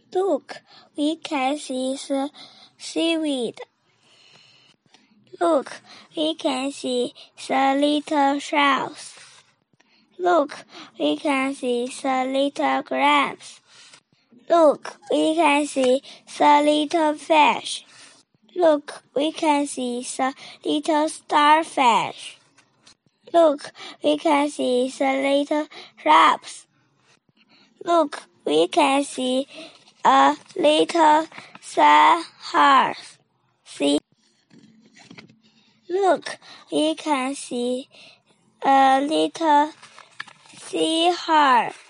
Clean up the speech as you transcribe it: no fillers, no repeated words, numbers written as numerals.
Look, we can see the seaweed. Look, we can see the little shells. Look, we can see the little crabs. Look, we can see the little fish. Look, we can see the little starfish. Look, we can see the little crabs. Look, we can see a little seahorse. See? Look, we can see a little seahorse.